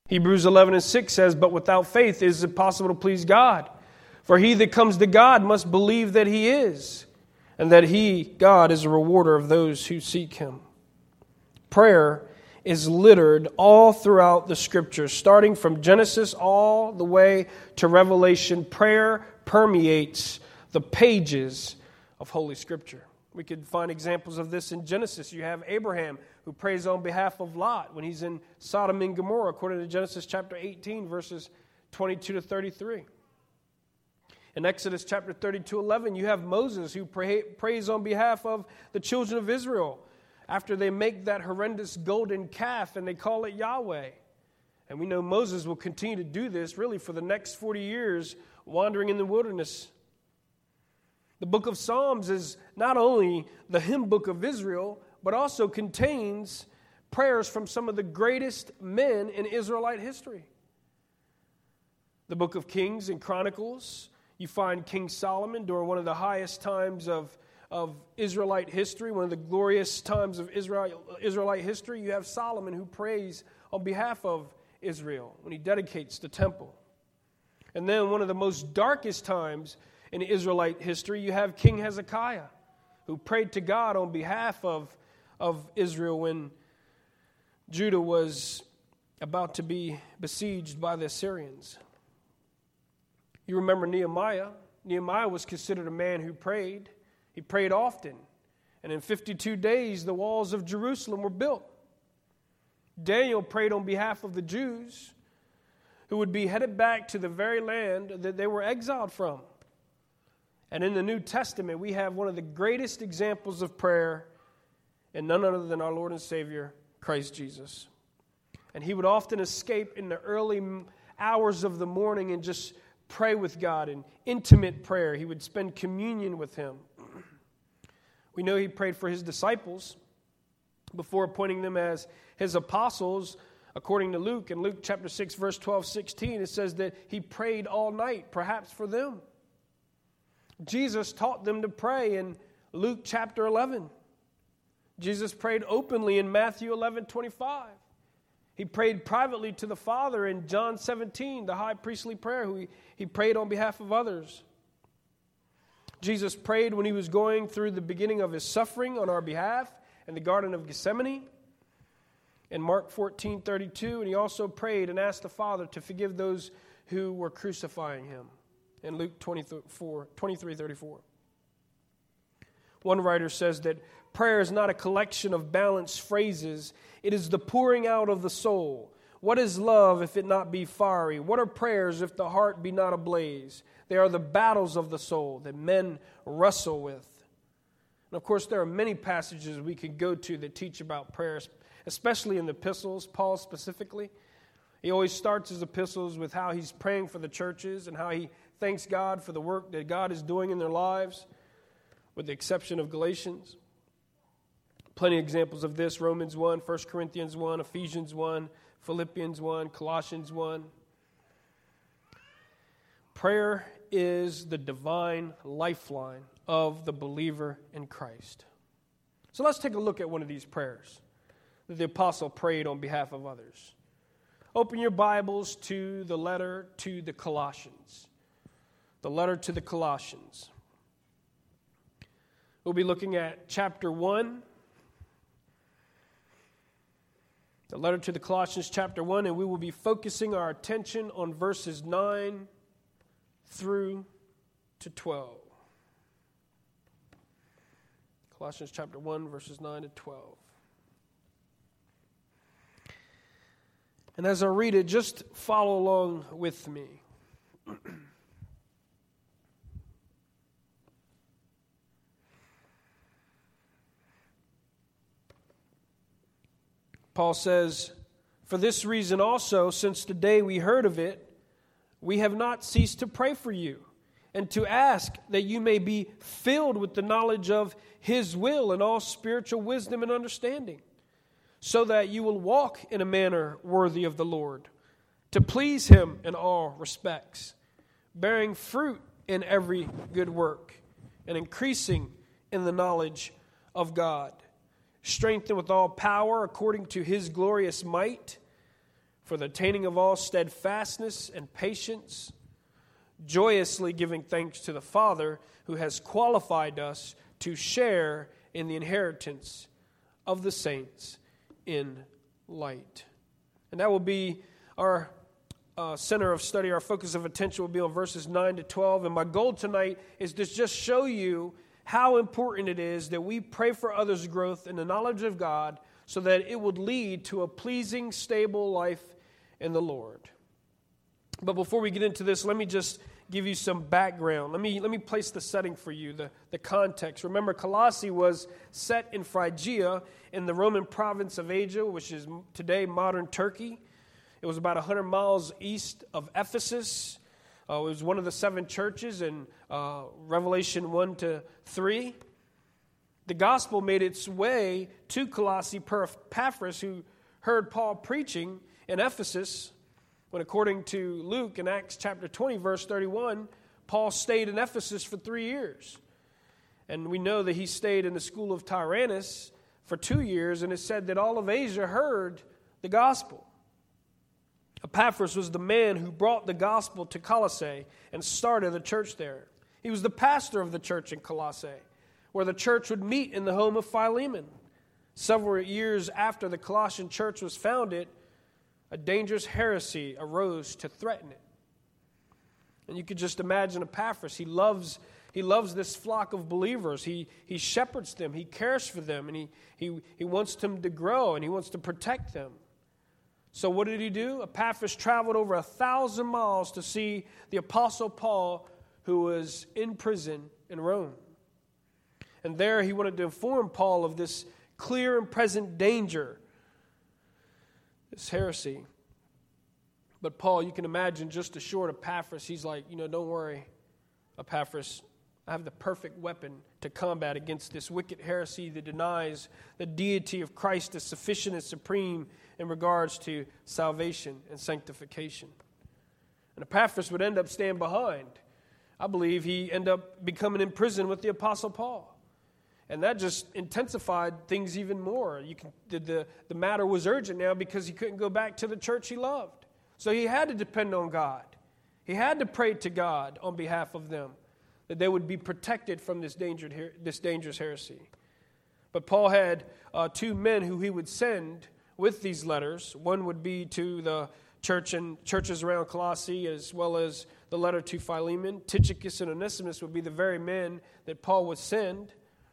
Hebrews 11:6 says, "But without faith it is impossible to please God. For he that comes to God must believe that he is, and that he, God, is a rewarder of those who seek him." Prayer is littered all throughout the Scriptures, starting from Genesis all the way to Revelation. Prayer permeates the pages of Holy Scripture. We could find examples of this in Genesis. You have Abraham who prays on behalf of Lot when he's in Sodom and Gomorrah, according to Genesis chapter 18, verses 22 to 33. In Exodus chapter 32:11, you have Moses who prays on behalf of the children of Israel after they make that horrendous golden calf and they call it Yahweh. And we know Moses will continue to do this really for the next 40 years wandering in the wilderness. The book of Psalms is not only the hymn book of Israel, but also contains prayers from some of the greatest men in Israelite history. The book of Kings and Chronicles, you find King Solomon during one of the highest times of Israelite history, one of the glorious times of Israelite history. You have Solomon who prays on behalf of Israel when he dedicates the temple. And then one of the most darkest times in Israelite history, you have King Hezekiah, who prayed to God on behalf of Israel when Judah was about to be besieged by the Assyrians. You remember Nehemiah. Nehemiah was considered a man who prayed. He prayed often. And in 52 days, the walls of Jerusalem were built. Daniel prayed on behalf of the Jews who would be headed back to the very land that they were exiled from. And in the New Testament, we have one of the greatest examples of prayer and none other than our Lord and Savior, Christ Jesus. And he would often escape in the early hours of the morning and just pray with God in intimate prayer. He would spend communion with him. We know he prayed for his disciples before appointing them as his apostles. According to Luke, in Luke chapter 6, verse 12-16, it says that he prayed all night, perhaps for them. Jesus taught them to pray in Luke chapter 11. Jesus prayed openly in Matthew 11:25. He prayed privately to the Father in John 17, the high priestly prayer, he prayed on behalf of others. Jesus prayed when he was going through the beginning of his suffering on our behalf in the Garden of Gethsemane in Mark 14:32, and he also prayed and asked the Father to forgive those who were crucifying him in Luke 23:34. One writer says that prayer is not a collection of balanced phrases. It is the pouring out of the soul. What is love if it not be fiery? What are prayers if the heart be not ablaze? They are the battles of the soul that men wrestle with. And of course, there are many passages we can go to that teach about prayers, especially in the epistles, Paul specifically. He always starts his epistles with how he's praying for the churches and how he thanks God for the work that God is doing in their lives, with the exception of Galatians. Plenty of examples of this: Romans 1, 1 Corinthians 1, Ephesians 1, Philippians 1, Colossians 1. Prayer is the divine lifeline of the believer in Christ. So let's take a look at one of these prayers that the apostle prayed on behalf of others. Open your Bibles to the letter to the Colossians. The letter to the Colossians. We'll be looking at chapter 1. The letter to the Colossians, chapter 1, and we will be focusing our attention on verses 9 through to 12. Colossians chapter 1, verses 9 to 12. And as I read it, just follow along with me. Paul says, "For this reason also, since the day we heard of it, we have not ceased to pray for you, and to ask that you may be filled with the knowledge of His will and all spiritual wisdom and understanding, so that you will walk in a manner worthy of the Lord, to please Him in all respects, bearing fruit in every good work, and increasing in the knowledge of God, strengthened with all power according to His glorious might, for the attaining of all steadfastness and patience, joyously giving thanks to the Father who has qualified us to share in the inheritance of the saints in light. And that will be our center of study. Our focus of attention will be on verses 9 to 12. And my goal tonight is to just show you how important it is that we pray for others' growth in the knowledge of God so that it would lead to a pleasing, stable life in the Lord. But before we get into this, let me just give you some background. Let me place the setting for you, the context. Remember, Colossae was set in Phrygia in the Roman province of Asia, which is today modern Turkey. It was about 100 miles east of Ephesus. It was one of the 7 churches in Revelation 1 to 3. The gospel made its way to Colossae per Epaphras, who heard Paul preaching in Ephesus, when according to Luke in Acts chapter 20, verse 31, Paul stayed in Ephesus for 3 years. And we know that he stayed in the school of Tyrannus for 2 years, and it said that all of Asia heard the gospel. Epaphras was the man who brought the gospel to Colossae and started the church there. He was the pastor of the church in Colossae, where the church would meet in the home of Philemon. Several years after the Colossian church was founded, a dangerous heresy arose to threaten it. And you could just imagine Epaphras. He loves this flock of believers. He shepherds them. He cares for them. And he wants them to grow, and he wants to protect them. So what did he do? Epaphras traveled over 1,000 miles to see the Apostle Paul, who was in prison in Rome. And there he wanted to inform Paul of this clear and present danger, this heresy. But Paul, you can imagine, just assured Epaphras, he's like, don't worry, Epaphras, I have the perfect weapon to combat against this wicked heresy that denies the deity of Christ as sufficient and supreme in regards to salvation and sanctification. And Epaphras would end up staying behind. I believe he ended up becoming in prison with the Apostle Paul. And that just intensified things even more. The matter was urgent now because he couldn't go back to the church he loved. So he had to depend on God. He had to pray to God on behalf of them, that they would be protected from this dangerous heresy. But Paul had 2 men who he would send with these letters. One would be to the church and churches around Colossae, as well as the letter to Philemon. Tychicus and Onesimus would be the very men that Paul would send.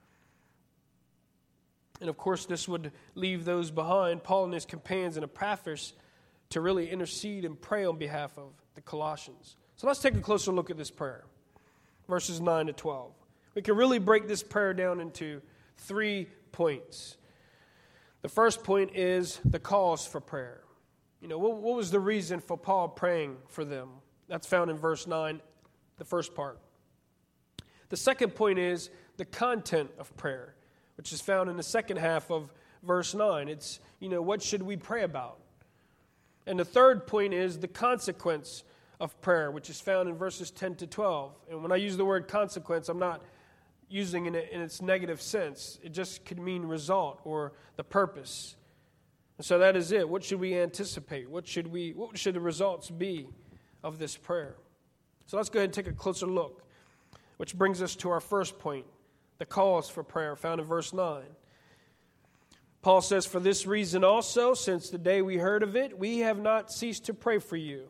And of course, this would leave those behind, Paul and his companions and Epaphras, to really intercede and pray on behalf of the Colossians. So let's take a closer look at this prayer. Verses 9 to 12. We can really break this prayer down into 3 points. The first point is the cause for prayer. What was the reason for Paul praying for them? That's found in verse 9, the first part. The second point is the content of prayer, which is found in the second half of verse 9. It's, what should we pray about? And the third point is the consequence of prayer, which is found in verses 10 to 12. And when I use the word consequence, I'm not using it in its negative sense. It just could mean result or the purpose. And so that is it. What should we anticipate? What should the results be of this prayer? So let's go ahead and take a closer look, which brings us to our first point, the cause for prayer, found in verse 9. Paul says, "For this reason also, since the day we heard of it, we have not ceased to pray for you."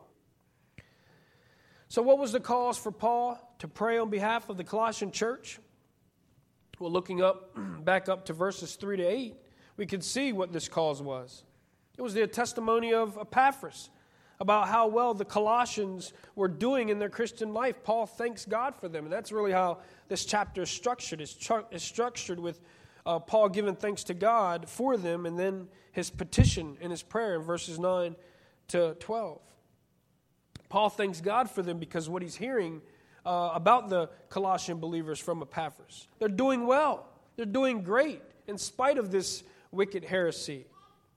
So what was the cause for Paul to pray on behalf of the Colossian church? Well, looking back up to verses 3 to 8, we can see what this cause was. It was the testimony of Epaphras about how well the Colossians were doing in their Christian life. Paul thanks God for them, and that's really how this chapter is structured. It's structured with Paul giving thanks to God for them, and then his petition and his prayer in verses 9 to 12. Paul thanks God for them because what he's hearing about the Colossian believers from Epaphras. They're doing well. They're doing great in spite of this wicked heresy.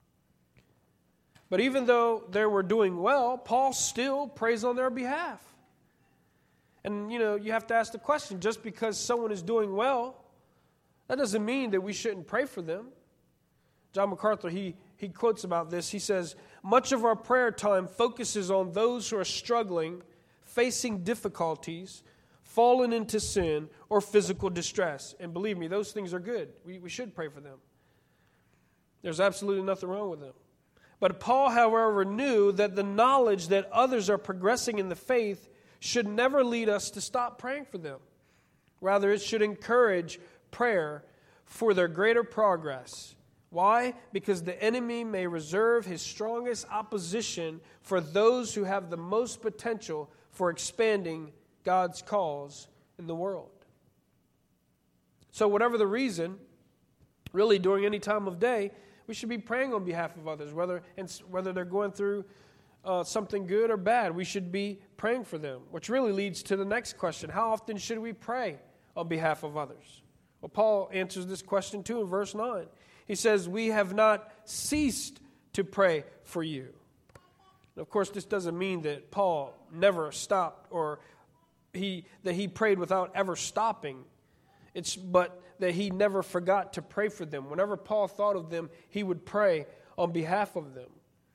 But even though they were doing well, Paul still prays on their behalf. And, you have to ask the question, just because someone is doing well, that doesn't mean that we shouldn't pray for them. John MacArthur, he quotes about this. He says, Much of our prayer time focuses on those who are struggling, facing difficulties, fallen into sin, or physical distress. And believe me, those things are good. We should pray for them. There's absolutely nothing wrong with them. But Paul, however, knew that the knowledge that others are progressing in the faith should never lead us to stop praying for them. Rather, it should encourage prayer for their greater progress. Why? Because the enemy may reserve his strongest opposition for those who have the most potential for expanding God's cause in the world. So whatever the reason, really during any time of day, we should be praying on behalf of others, whether they're going through something good or bad. We should be praying for them, which really leads to the next question. How often should we pray on behalf of others? Well, Paul answers this question too in verse 9. He says, we have not ceased to pray for you. And of course, this doesn't mean that Paul never stopped or that he prayed without ever stopping. But that he never forgot to pray for them. Whenever Paul thought of them, he would pray on behalf of them.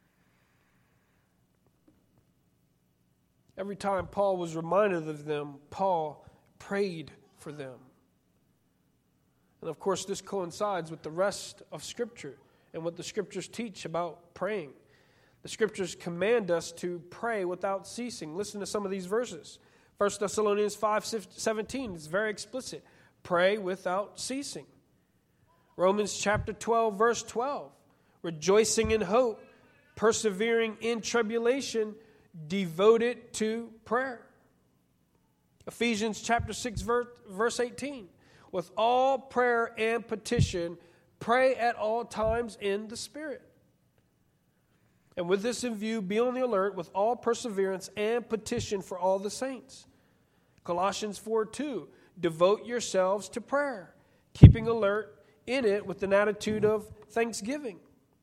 Every time Paul was reminded of them, Paul prayed for them. And of course, this coincides with the rest of Scripture and what the Scriptures teach about praying. The Scriptures command us to pray without ceasing. Listen to some of these verses. 1 Thessalonians 5:17 is very explicit. Pray without ceasing. Romans chapter 12, verse 12. Rejoicing in hope, persevering in tribulation, devoted to prayer. Ephesians chapter 6, verse 18. With all prayer and petition, pray at all times in the Spirit. And with this in view, be on the alert with all perseverance and petition for all the saints. Colossians 4:2. Devote yourselves to prayer, keeping alert in it with an attitude of thanksgiving.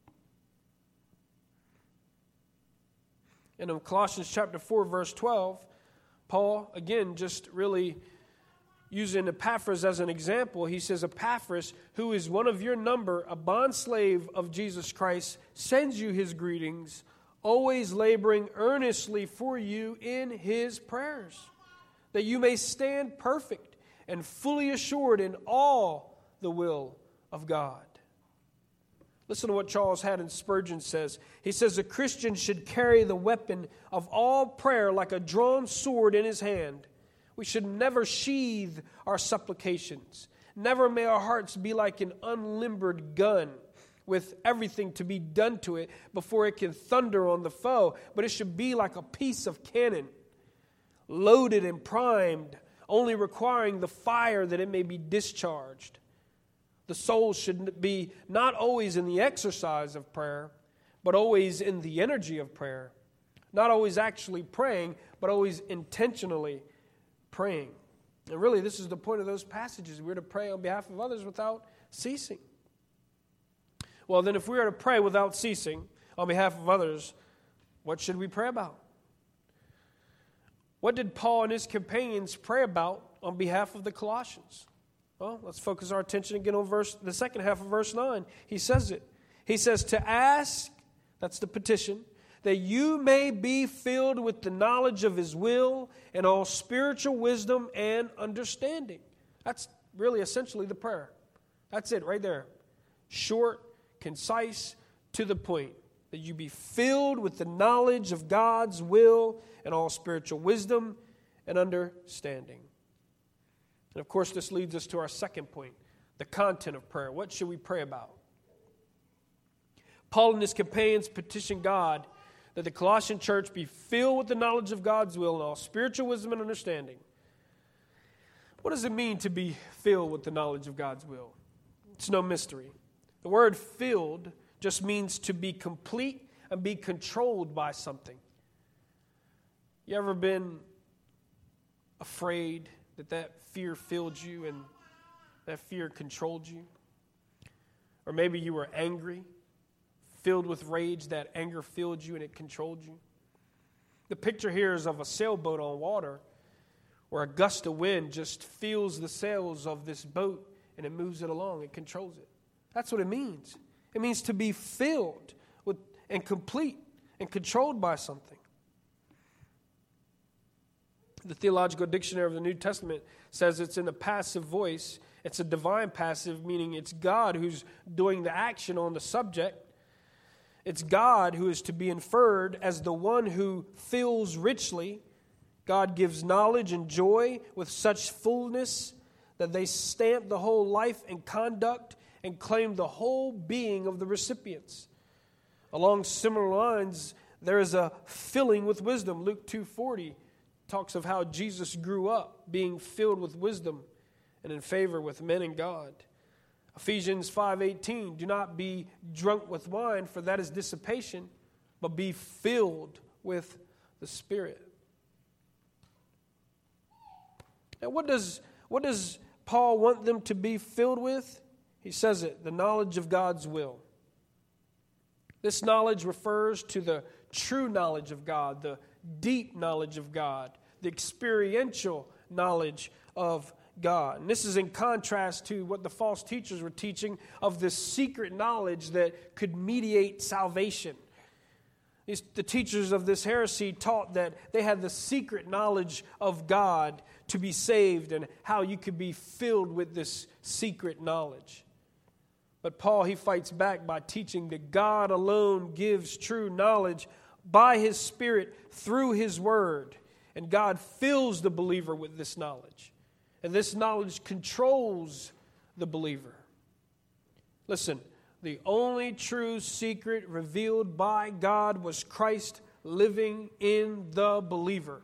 And in Colossians chapter 4, verse 12, Paul, again, just really using Epaphras as an example, he says, Epaphras, who is one of your number, a bondslave of Jesus Christ, sends you his greetings, always laboring earnestly for you in his prayers, that you may stand perfect and fully assured in all the will of God. Listen to what Charles Haddon Spurgeon says. He says, a Christian should carry the weapon of all prayer like a drawn sword in his hand. We should never sheathe our supplications. Never may our hearts be like an unlimbered gun with everything to be done to it before it can thunder on the foe. But it should be like a piece of cannon, loaded and primed, only requiring the fire that it may be discharged. The soul should be not always in the exercise of prayer, but always in the energy of prayer. Not always actually praying, but always intentionally praying. And really, this is the point of those passages. We're to pray on behalf of others without ceasing. Well, then if we are to pray without ceasing on behalf of others, what should we pray about? What did Paul and his companions pray about on behalf of the Colossians? Well, let's focus our attention again on the second half of verse 9. He says it. He says, to ask, that's the petition, that you may be filled with the knowledge of his will and all spiritual wisdom and understanding. That's really essentially the prayer. That's it right there. Short, concise, to the point. That you be filled with the knowledge of God's will and all spiritual wisdom and understanding. And of course, this leads us to our second point, the content of prayer. What should we pray about? Paul and his companions petitioned God that the Colossian church be filled with the knowledge of God's will and all spiritual wisdom and understanding. What does it mean to be filled with the knowledge of God's will? It's no mystery. The word filled just means to be complete and be controlled by something. You ever been afraid that fear filled you and that fear controlled you? Or maybe you were angry, filled with rage, that anger filled you and it controlled you. The picture here is of a sailboat on water where a gust of wind just fills the sails of this boat and it moves it along, it controls it. That's what it means. It means to be filled with and complete and controlled by something. The Theological Dictionary of the New Testament says it's in a passive voice. It's a divine passive, meaning it's God who's doing the action on the subject. It's God who is to be inferred as the one who fills richly. God gives knowledge and joy with such fullness that they stamp the whole life and conduct and claim the whole being of the recipients. Along similar lines, there is a filling with wisdom. Luke 2:40 talks of how Jesus grew up being filled with wisdom and in favor with men and God. Ephesians 5:18, do not be drunk with wine, for that is dissipation, but be filled with the Spirit. Now, what does Paul want them to be filled with? He says it, the knowledge of God's will. This knowledge refers to the true knowledge of God, the deep knowledge of God, the experiential knowledge of God. And this is in contrast to what the false teachers were teaching of this secret knowledge that could mediate salvation. The teachers of this heresy taught that they had the secret knowledge of God to be saved and how you could be filled with this secret knowledge. But Paul, he fights back by teaching that God alone gives true knowledge by His Spirit through His Word. And God fills the believer with this knowledge. And this knowledge controls the believer. Listen, the only true secret revealed by God was Christ living in the believer.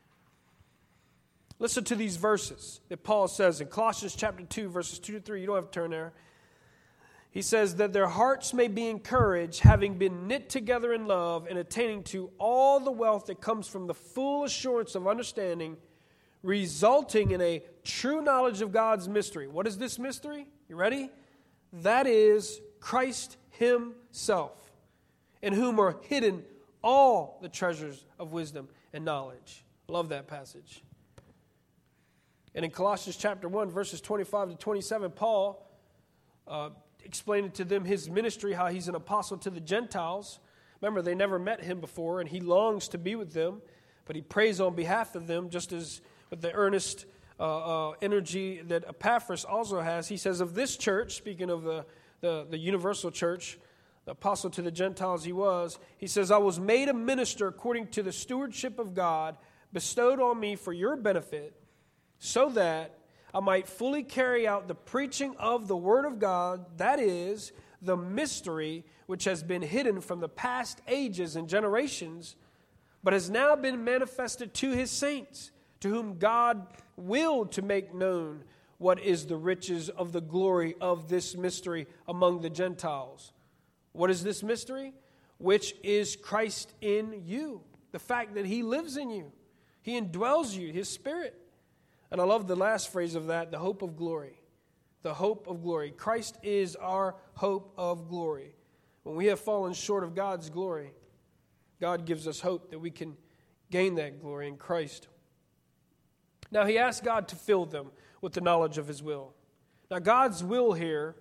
Listen to these verses that Paul says in Colossians chapter 2, verses 2 to 3. You don't have to turn there. He says that their hearts may be encouraged, having been knit together in love and attaining to all the wealth that comes from the full assurance of understanding, resulting in a true knowledge of God's mystery. What is this mystery? You ready? That is Christ Himself, in whom are hidden all the treasures of wisdom and knowledge. Love that passage. And in Colossians chapter 1, verses 25 to 27, Paul explained to them his ministry, how he's an apostle to the Gentiles. Remember, they never met him before, and he longs to be with them, but he prays on behalf of them, just as with the earnest energy that Epaphras also has. He says of this church, speaking of the universal church, the apostle to the Gentiles he says, I was made a minister according to the stewardship of God bestowed on me for your benefit, so that I might fully carry out the preaching of the Word of God, that is, the mystery which has been hidden from the past ages and generations, but has now been manifested to His saints, to whom God willed to make known what is the riches of the glory of this mystery among the Gentiles. What is this mystery? Which is Christ in you. The fact that He lives in you. He indwells you, His Spirit. And I love the last phrase of that, the hope of glory. The hope of glory. Christ is our hope of glory. When we have fallen short of God's glory, God gives us hope that we can gain that glory in Christ. Now, he asked God to fill them with the knowledge of His will. Now, God's will here,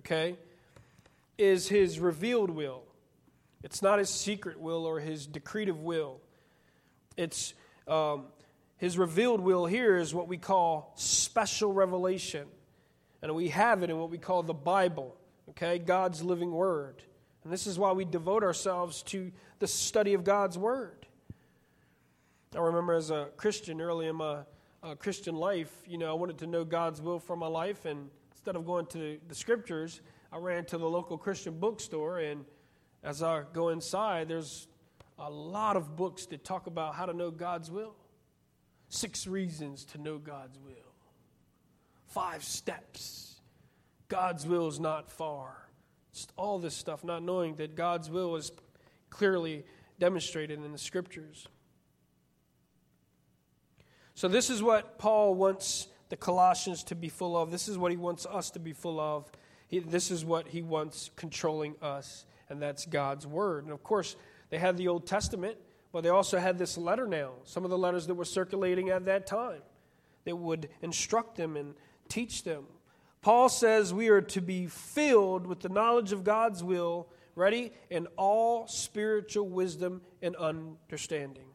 is His revealed will. It's not His secret will or His decretive will. It's His revealed will here is what we call special revelation. And we have it in what we call the Bible, God's living Word. And this is why we devote ourselves to the study of God's Word. I remember as a Christian, early in my Christian life, I wanted to know God's will for my life. And instead of going to the Scriptures, I ran to the local Christian bookstore. And as I go inside, there's a lot of books that talk about how to know God's will. 6 reasons to know God's will. 5 steps. God's will is not far. Just all this stuff, not knowing that God's will is clearly demonstrated in the Scriptures. So this is what Paul wants the Colossians to be full of. This is what he wants us to be full of. This is what he wants controlling us, and that's God's Word. And of course, they had the Old Testament, but they also had this letter now, some of the letters that were circulating at that time that would instruct them and teach them. Paul says we are to be filled with the knowledge of God's will, ready? In all spiritual wisdom and understanding.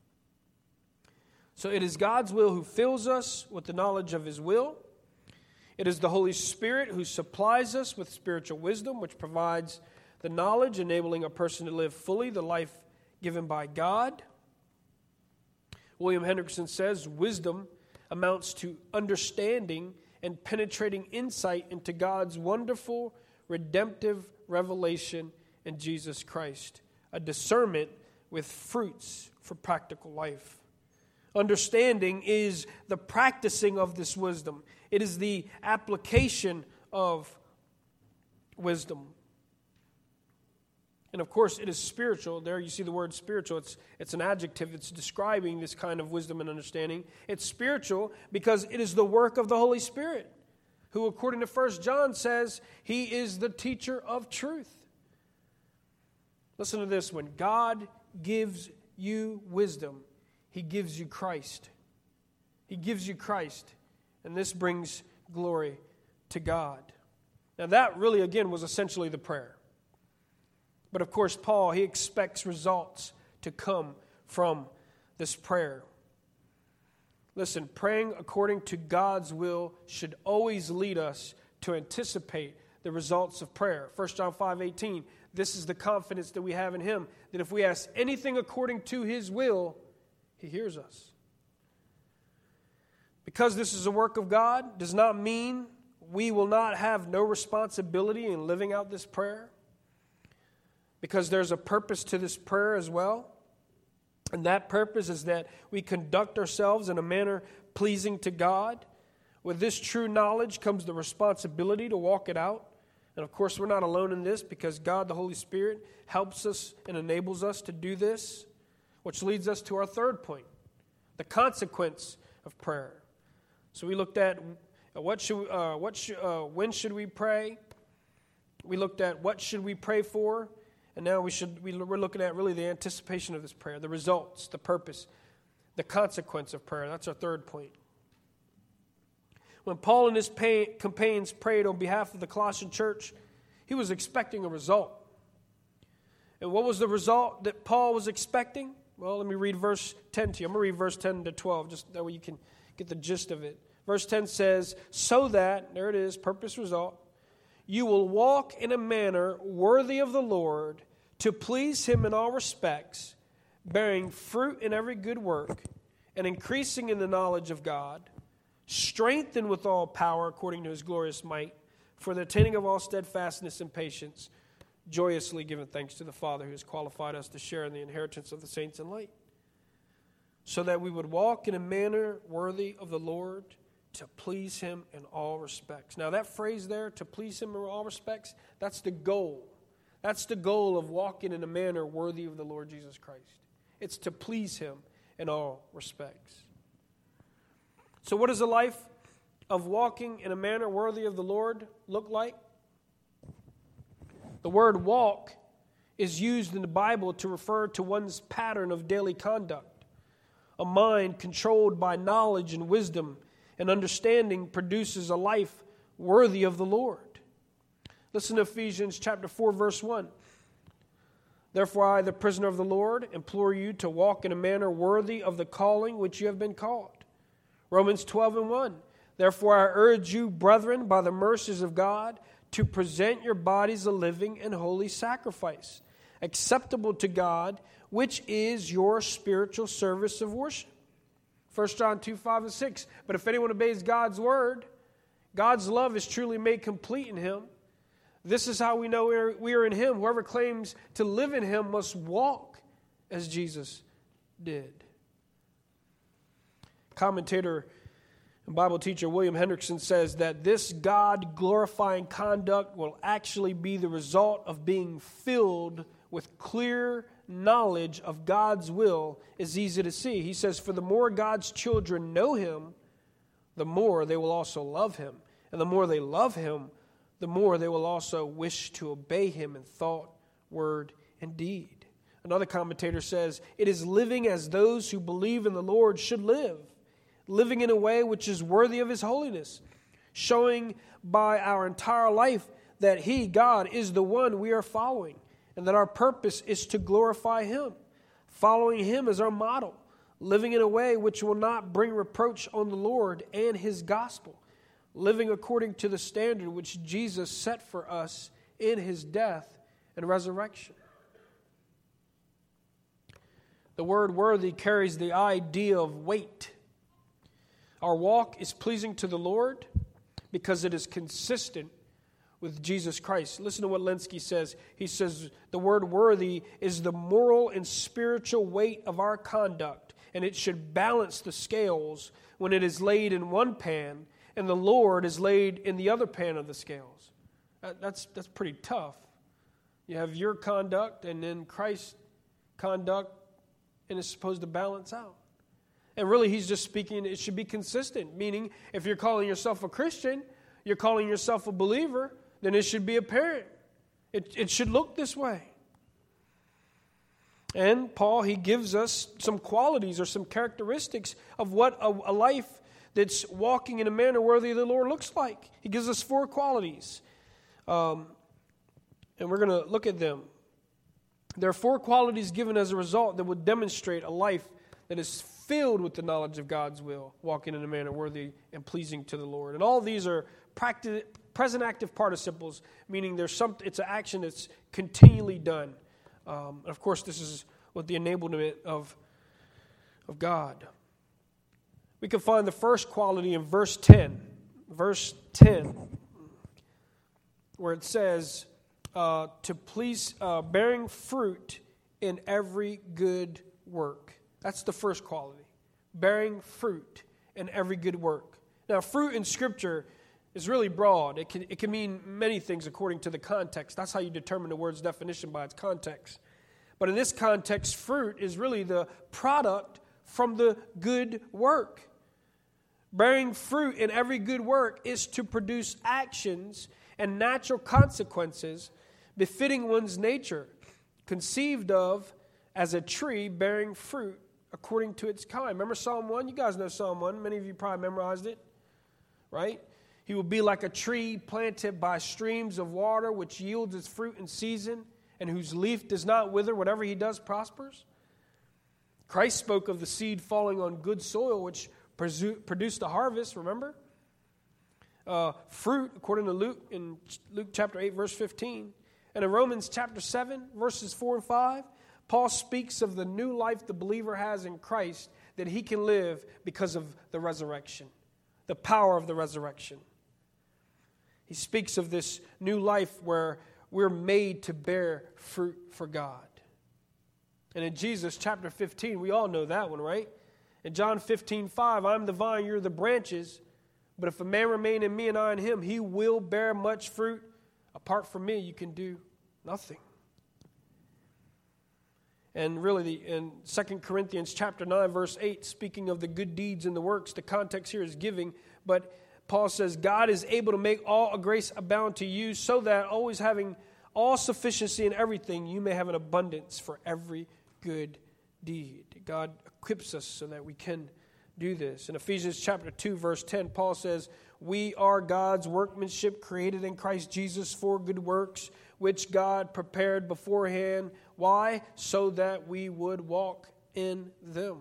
So it is God's will who fills us with the knowledge of His will. It is the Holy Spirit who supplies us with spiritual wisdom, which provides the knowledge enabling a person to live fully the life given by God. William Hendrickson says, wisdom amounts to understanding and penetrating insight into God's wonderful, redemptive revelation in Jesus Christ, a discernment with fruits for practical life. Understanding is the practicing of this wisdom. It is the application of wisdom. And of course, it is spiritual. There you see the word spiritual. It's an adjective. It's describing this kind of wisdom and understanding. It's spiritual because it is the work of the Holy Spirit, who, according to 1 John, says He is the teacher of truth. Listen to this. When God gives you wisdom, He gives you Christ. He gives you Christ. And this brings glory to God. Now that really, again, was essentially the prayer. But of course, Paul, he expects results to come from this prayer. Listen, praying according to God's will should always lead us to anticipate the results of prayer. 1 John 5:18, this is the confidence that we have in Him, that if we ask anything according to His will, He hears us. Because this is a work of God does not mean we will not have no responsibility in living out this prayer. Because there's a purpose to this prayer as well. And that purpose is that we conduct ourselves in a manner pleasing to God. With this true knowledge comes the responsibility to walk it out. And of course, we're not alone in this because God, the Holy Spirit, helps us and enables us to do this. Which leads us to our third point, the consequence of prayer. So we looked at when should we pray? We looked at what should we pray for? And now we're looking at really the anticipation of this prayer, the results, the purpose, the consequence of prayer. That's our third point. When Paul and his companions prayed on behalf of the Colossian church, he was expecting a result. And what was the result that Paul was expecting? Well, let me read verse 10 to you. I'm going to read verse 10 to 12, just that way you can get the gist of it. Verse 10 says, so that, there it is, purpose, result, you will walk in a manner worthy of the Lord, to please Him in all respects, bearing fruit in every good work, and increasing in the knowledge of God, strengthened with all power according to His glorious might, for the attaining of all steadfastness and patience, joyously giving thanks to the Father who has qualified us to share in the inheritance of the saints in light, so that we would walk in a manner worthy of the Lord, to please Him in all respects. Now that phrase there, to please Him in all respects, that's the goal. That's the goal of walking in a manner worthy of the Lord Jesus Christ. It's to please Him in all respects. So what does a life of walking in a manner worthy of the Lord look like? The word walk is used in the Bible to refer to one's pattern of daily conduct. A mind controlled by knowledge and wisdom and understanding produces a life worthy of the Lord. Listen to Ephesians chapter 4, verse 1. Therefore I, the prisoner of the Lord, implore you to walk in a manner worthy of the calling which you have been called. Romans 12:1. Therefore I urge you, brethren, by the mercies of God, to present your bodies a living and holy sacrifice, acceptable to God, which is your spiritual service of worship. 1 John 2:5-6. But if anyone obeys God's word, God's love is truly made complete in him. This is how we know we are in Him. Whoever claims to live in Him must walk as Jesus did. Commentator and Bible teacher William Hendrickson says that this God-glorifying conduct will actually be the result of being filled with clear knowledge of God's will is easy to see. He says, for the more God's children know Him, the more they will also love Him. And the more they love Him, the more they will also wish to obey Him in thought, word, and deed. Another commentator says, it is living as those who believe in the Lord should live, living in a way which is worthy of His holiness, showing by our entire life that He, God, is the one we are following, and that our purpose is to glorify Him, following Him as our model, living in a way which will not bring reproach on the Lord and His gospel, living according to the standard which Jesus set for us in His death and resurrection. The word worthy carries the idea of weight. Our walk is pleasing to the Lord because it is consistent with Jesus Christ. Listen to what Lenski says. He says, the word worthy is the moral and spiritual weight of our conduct, and it should balance the scales when it is laid in one pan and the Lord is laid in the other pan of the scales. That's pretty tough. You have your conduct and then Christ's conduct, and it's supposed to balance out. And really, he's just speaking, it should be consistent, meaning if you're calling yourself a Christian, you're calling yourself a believer, then it should be apparent. It should look this way. And Paul, he gives us some qualities or some characteristics of what a life that's walking in a manner worthy of the Lord looks like. He gives us 4 qualities. And we're going to look at them. There are 4 qualities given as a result that would demonstrate a life that is filled with the knowledge of God's will, walking in a manner worthy and pleasing to the Lord. And all these are present active participles, meaning it's an action that's continually done. Of course, this is with the enablement of God. We can find the first quality in verse 10. Verse 10, where it says, to please, bearing fruit in every good work. That's the first quality. Bearing fruit in every good work. Now, fruit in Scripture is really broad. It can mean many things according to the context. That's how you determine the word's definition, by its context. But in this context, fruit is really the product from the good work. Bearing fruit in every good work is to produce actions and natural consequences befitting one's nature, conceived of as a tree bearing fruit according to its kind. Remember Psalm 1? You guys know Psalm 1. Many of you probably memorized it, right? He will be like a tree planted by streams of water, which yields its fruit in season, and whose leaf does not wither. Whatever he does prospers. Christ spoke of the seed falling on good soil, which produced a harvest, remember? Fruit, according to Luke, in Luke chapter 8, verse 15. And in Romans chapter 7, verses 4 and 5, Paul speaks of the new life the believer has in Christ that he can live because of the resurrection, the power of the resurrection. He speaks of this new life where we're made to bear fruit for God. And in Jesus chapter 15, we all know that one, right? In John 15:5, I'm the vine, you're the branches. But if a man remain in me and I in him, he will bear much fruit. Apart from me, you can do nothing. And really, in 2 Corinthians chapter 9, verse 8, speaking of the good deeds and the works, the context here is giving. But Paul says, God is able to make all grace abound to you, so that always having all sufficiency in everything, you may have an abundance for every good deed. God equips us so that we can do this. In Ephesians chapter 2, verse 10, Paul says, we are God's workmanship created in Christ Jesus for good works, which God prepared beforehand. Why? So that we would walk in them.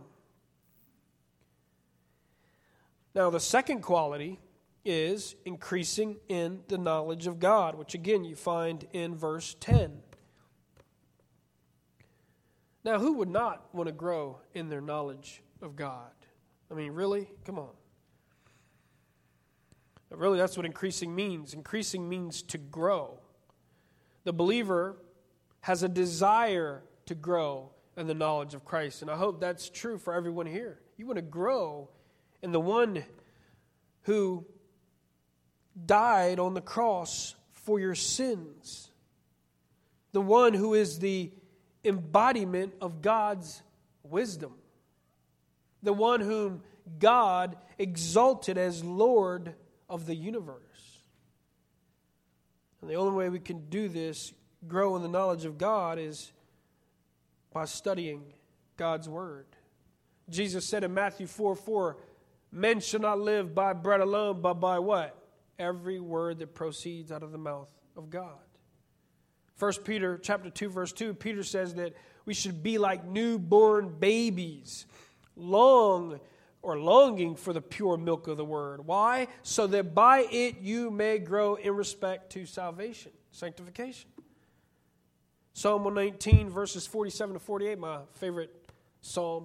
Now, the second quality is increasing in the knowledge of God, which again you find in verse 10. Now, who would not want to grow in their knowledge of God? I mean, really? Come on. But really, that's what increasing means. Increasing means to grow. The believer has a desire to grow in the knowledge of Christ. And I hope that's true for everyone here. You want to grow in the one who died on the cross for your sins. The one who is the embodiment of God's wisdom. The one whom God exalted as Lord of the universe. And the only way we can do this, grow in the knowledge of God, is by studying God's Word. Jesus said in Matthew 4:4, men shall not live by bread alone, but by what? Every word that proceeds out of the mouth of God. 1 Peter chapter 2, verse 2, Peter says that we should be like newborn babies, longing for the pure milk of the word. Why? So that by it you may grow in respect to salvation, sanctification. Psalm 119, verses 47 to 48, my favorite psalm.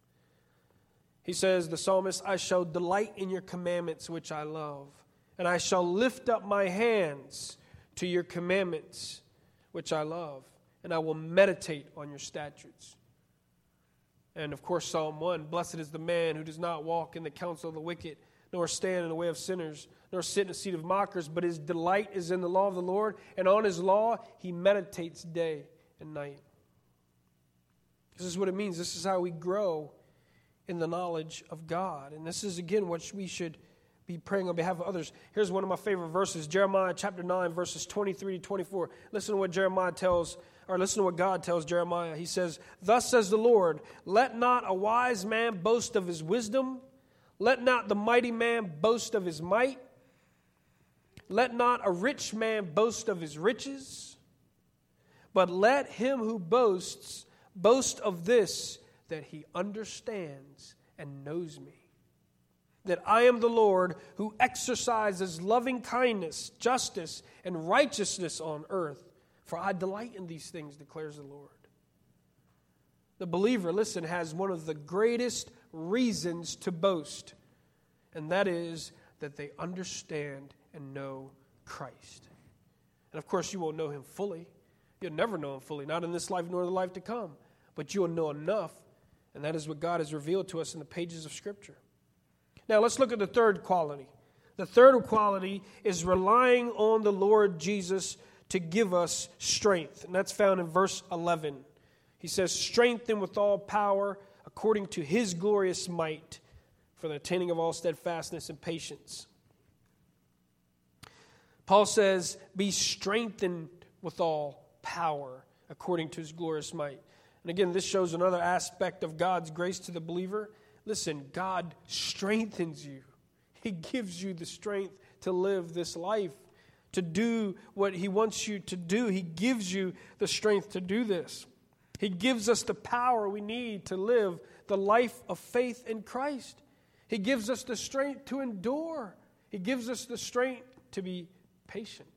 He says, the psalmist, I shall delight in your commandments, which I love, and I shall lift up my hands to your commandments, which I love, and I will meditate on your statutes. And of course, Psalm 1, blessed is the man who does not walk in the counsel of the wicked, nor stand in the way of sinners, nor sit in the seat of mockers, but his delight is in the law of the Lord, and on his law he meditates day and night. This is what it means. This is how we grow in the knowledge of God. And this is, again, what we should be praying on behalf of others. Here's one of my favorite verses, Jeremiah chapter 9, verses 23 to 24. Listen to what God tells Jeremiah. He says, thus says the Lord, let not a wise man boast of his wisdom, let not the mighty man boast of his might, let not a rich man boast of his riches, but let him who boasts boast of this, that he understands and knows me, that I am the Lord who exercises loving kindness, justice, and righteousness on earth. For I delight in these things, declares the Lord. The believer, listen, has one of the greatest reasons to boast, and that is that they understand and know Christ. And of course, you won't know him fully. You'll never know him fully, not in this life nor the life to come. But you'll know enough, and that is what God has revealed to us in the pages of Scripture. Now, let's look at the third quality. The third quality is relying on the Lord Jesus to give us strength. And that's found in verse 11. He says, strengthen with all power according to his glorious might for the attaining of all steadfastness and patience. Paul says, be strengthened with all power according to his glorious might. And again, this shows another aspect of God's grace to the believer. Listen, God strengthens you. He gives you the strength to live this life, to do what he wants you to do. He gives you the strength to do this. He gives us the power we need to live the life of faith in Christ. He gives us the strength to endure. He gives us the strength to be patient.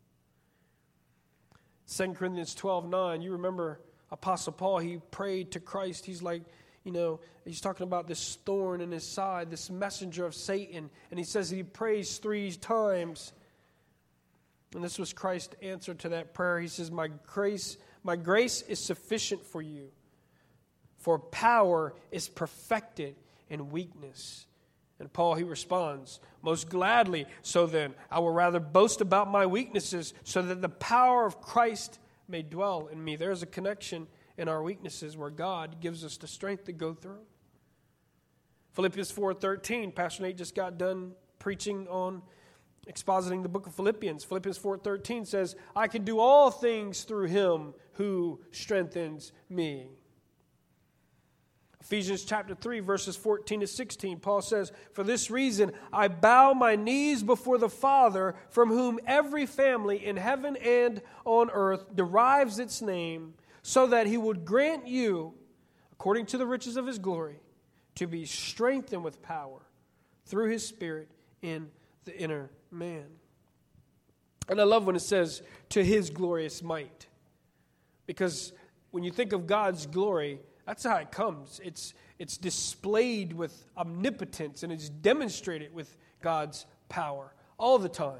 2 Corinthians 12:9, you remember Apostle Paul, he prayed to Christ. He's like, he's talking about this thorn in his side, this messenger of Satan. And he says he prays 3 times. And this was Christ's answer to that prayer. He says, my grace is sufficient for you, for power is perfected in weakness. And Paul, he responds, most gladly, so then I will rather boast about my weaknesses so that the power of Christ may dwell in me. There's a connection in our weaknesses where God gives us the strength to go through. Philippians 4:13, Pastor Nate just got done preaching on expositing the book of Philippians. Philippians 4:13 says, I can do all things through him who strengthens me. Ephesians chapter 3, verses 14 to 16, Paul says, for this reason I bow my knees before the Father, from whom every family in heaven and on earth derives its name, so that he would grant you, according to the riches of his glory, to be strengthened with power through his Spirit in the inner man. And I love when it says, to his glorious might. Because when you think of God's glory, that's how it comes. It's displayed with omnipotence, and it's demonstrated with God's power all the time.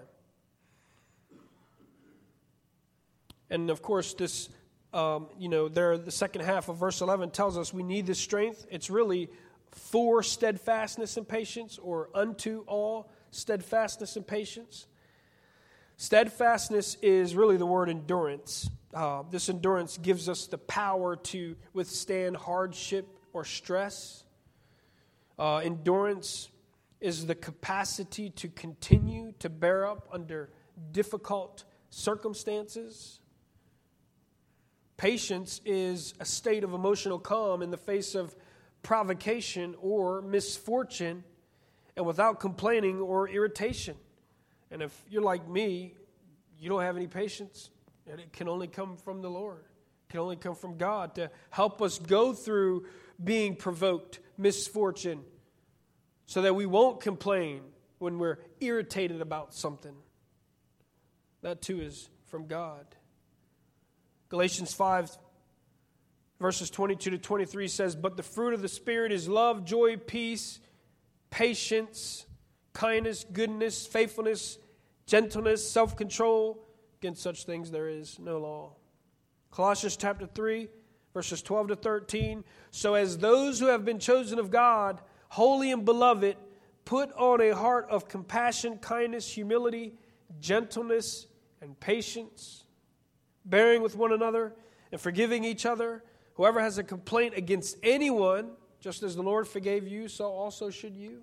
And of course, this, the second half of verse 11 tells us we need this strength. It's really for steadfastness and patience, or unto all steadfastness and patience. Steadfastness is really the word endurance. This endurance gives us the power to withstand hardship or stress. Endurance is the capacity to continue to bear up under difficult circumstances. Patience is a state of emotional calm in the face of provocation or misfortune, and without complaining or irritation. And if you're like me, you don't have any patience. And it can only come from the Lord. It can only come from God to help us go through being provoked, misfortune, so that we won't complain when we're irritated about something. That too is from God. Galatians 5, verses 22 to 23 says, "But the fruit of the Spirit is love, joy, peace, patience, kindness, goodness, faithfulness, gentleness, self-control. Against such things there is no law." Colossians chapter 3, verses 12 to 13. "So as those who have been chosen of God, holy and beloved, put on a heart of compassion, kindness, humility, gentleness, and patience, bearing with one another and forgiving each other. Whoever has a complaint against anyone, just as the Lord forgave you, so also should you."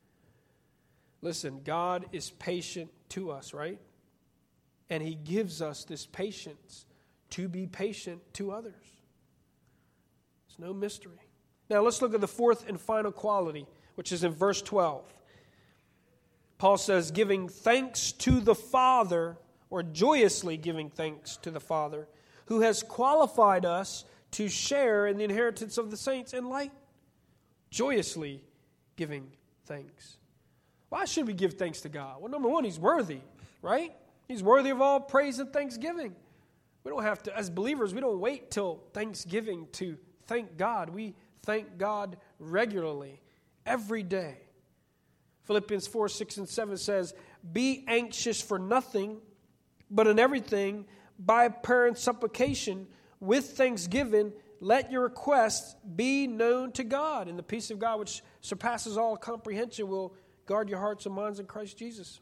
Listen, God is patient to us, right? And He gives us this patience to be patient to others. It's no mystery. Now let's look at the fourth and final quality, which is in verse 12. Paul says, "Giving thanks to the Father," or joyously giving thanks to the Father, "who has qualified us to share in the inheritance of the saints in light." Joyously giving thanks. Why should we give thanks to God? Well, number one, He's worthy, right? He's worthy of all praise and thanksgiving. We don't have to, as believers, we don't wait till Thanksgiving to thank God. We thank God regularly, every day. Philippians 4, 6, and 7 says, "Be anxious for nothing, but in everything, by prayer and supplication, with thanksgiving, let your requests be known to God. And the peace of God, which surpasses all comprehension, will guard your hearts and minds in Christ Jesus."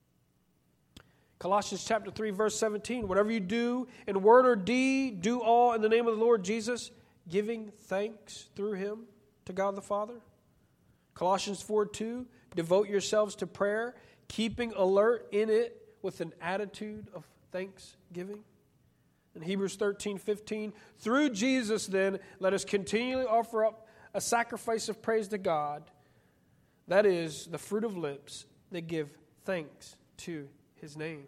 Colossians chapter 3, verse 17, "Whatever you do in word or deed, do all in the name of the Lord Jesus, giving thanks through Him to God the Father." Colossians 4:2, "Devote yourselves to prayer, keeping alert in it with an attitude of thanksgiving." In Hebrews 13:15, "Through Jesus, then, let us continually offer up a sacrifice of praise to God, that is, the fruit of lips that give thanks to His name."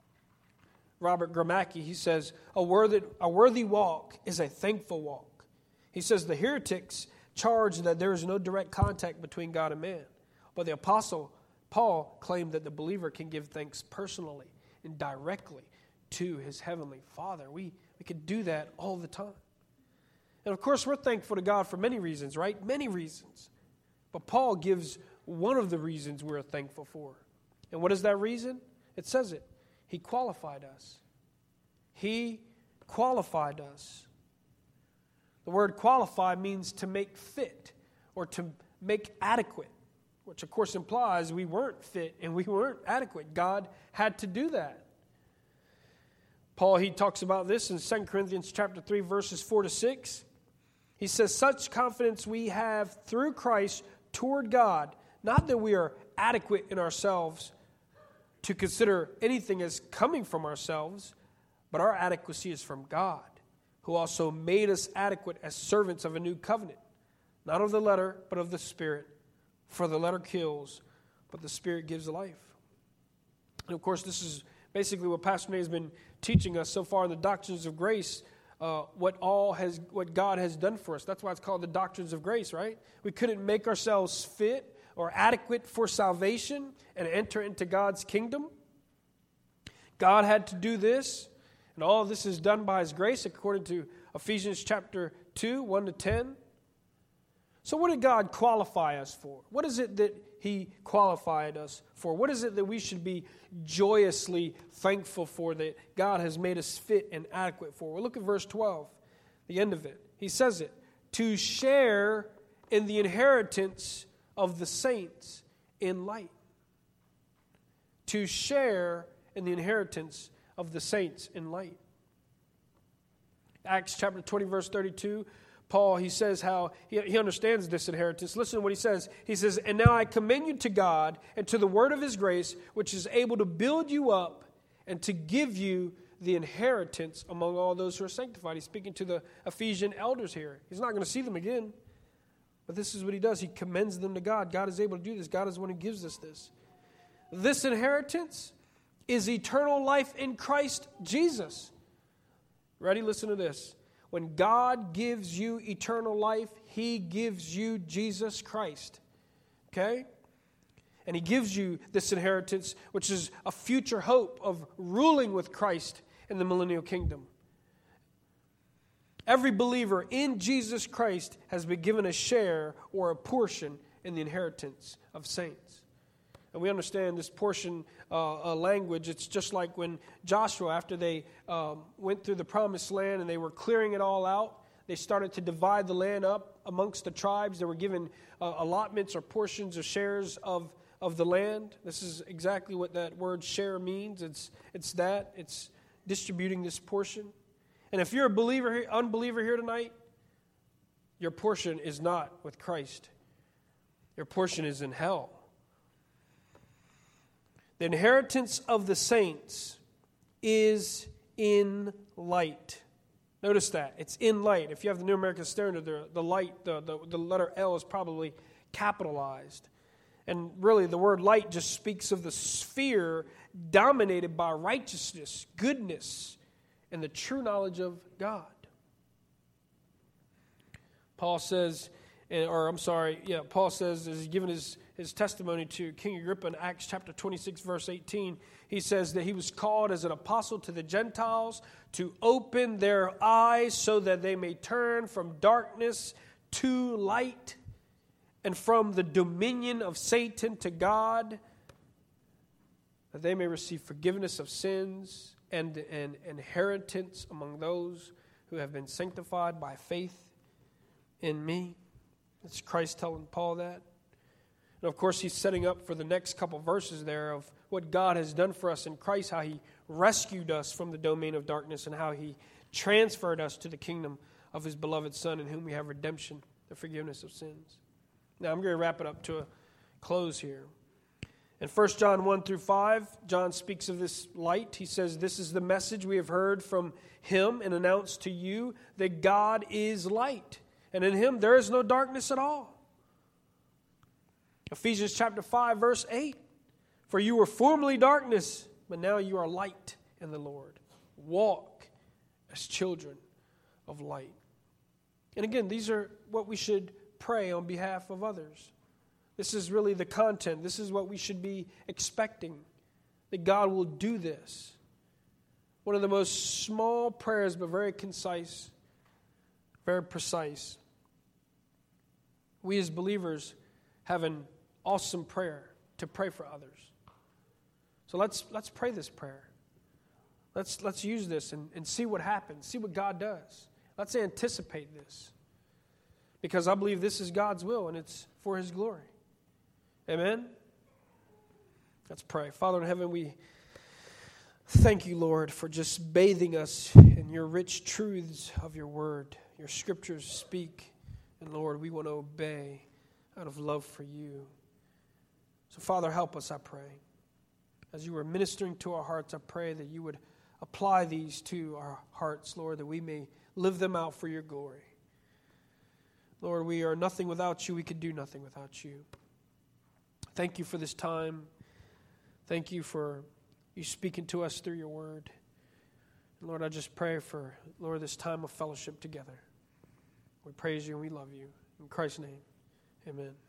Robert Gramacki, he says, a worthy walk is a thankful walk. He says the heretics charge that there is no direct contact between God and man. But the Apostle Paul claimed that the believer can give thanks personally and directly to his heavenly Father. We could do that all the time. And of course, we're thankful to God for many reasons, right? Many reasons. But Paul gives one of the reasons we're thankful for. And what is that reason? It says it. He qualified us. He qualified us. The word qualify means to make fit or to make adequate, which of course implies we weren't fit and we weren't adequate. God had to do that. Paul, he talks about this in 2 Corinthians chapter 3, verses 4 to 6. He says, "Such confidence we have through Christ toward God, not that we are adequate in ourselves to consider anything as coming from ourselves, but our adequacy is from God, who also made us adequate as servants of a new covenant, not of the letter, but of the Spirit. For the letter kills, but the Spirit gives life." And of course, this is basically what Pastor Nate has been teaching us so far in the doctrines of grace, what God has done for us. That's why it's called the doctrines of grace, right? We couldn't make ourselves fit or adequate for salvation and enter into God's kingdom. God had to do this, and all of this is done by His grace, according to Ephesians chapter 2, 1 to 10. So what did God qualify us for? What is it that He qualified us for? What is it that we should be joyously thankful for that God has made us fit and adequate for? Well, look at verse 12, the end of it. He says it, "To share in the inheritance of the saints in light." To share in the inheritance of the saints in light. Acts chapter 20, verse 32, Paul, he says how he understands this inheritance. Listen to what he says. He says, "And now I commend you to God and to the word of His grace, which is able to build you up and to give you the inheritance among all those who are sanctified." He's speaking to the Ephesian elders here. He's not going to see them again. But this is what he does. He commends them to God. God is able to do this. God is the one who gives us this. This inheritance is eternal life in Christ Jesus. Ready? Listen to this. When God gives you eternal life, He gives you Jesus Christ. Okay? And He gives you this inheritance, which is a future hope of ruling with Christ in the millennial kingdom. Every believer in Jesus Christ has been given a share or a portion in the inheritance of saints. And we understand this portion language. It's just like when Joshua, after they went through the promised land and they were clearing it all out, they started to divide the land up amongst the tribes. They were given allotments or portions or shares of the land. This is exactly what that word share means. It's distributing this portion. And if you're a unbeliever here tonight, your portion is not with Christ. Your portion is in hell. The inheritance of the saints is in light. Notice that. It's in light. If you have the New American Standard, the light, the letter L is probably capitalized. And really, the word light just speaks of the sphere dominated by righteousness, goodness, and the true knowledge of God. Paul says, Paul says, as he's given his testimony to King Agrippa in Acts chapter 26, verse 18, he says that he was called as an apostle to the Gentiles to open their eyes so that they may turn from darkness to light and from the dominion of Satan to God, that they may receive forgiveness of sins and an inheritance among those who have been sanctified by faith in me. It's Christ telling Paul that. And of course, he's setting up for the next couple verses there of what God has done for us in Christ, how He rescued us from the domain of darkness and how He transferred us to the kingdom of His beloved Son, in whom we have redemption, the forgiveness of sins. Now, I'm going to wrap it up to a close here. In 1 John 1 through 5, John speaks of this light. He says, "This is the message we have heard from Him and announced to you, that God is light, and in Him there is no darkness at all." Ephesians chapter 5, verse 8, "For you were formerly darkness, but now you are light in the Lord. Walk as children of light." And again, these are what we should pray on behalf of others. This is really the content. This is what we should be expecting, that God will do this. One of the most small prayers, but very concise, very precise. We as believers have an awesome prayer to pray for others. So let's pray this prayer. Let's use this and see what happens, see what God does. Let's anticipate this, because I believe this is God's will and it's for His glory. Amen? Let's pray. Father in heaven, we thank you, Lord, for just bathing us in your rich truths of your word. Your scriptures speak, and Lord, we want to obey out of love for you. So, Father, help us, I pray. As you are ministering to our hearts, I pray that you would apply these to our hearts, Lord, that we may live them out for your glory. Lord, we are nothing without you. We could do nothing without you. Thank you for this time. Thank you for you speaking to us through your word. And Lord, I just pray for, Lord, this time of fellowship together. We praise you and we love you. In Christ's name, amen.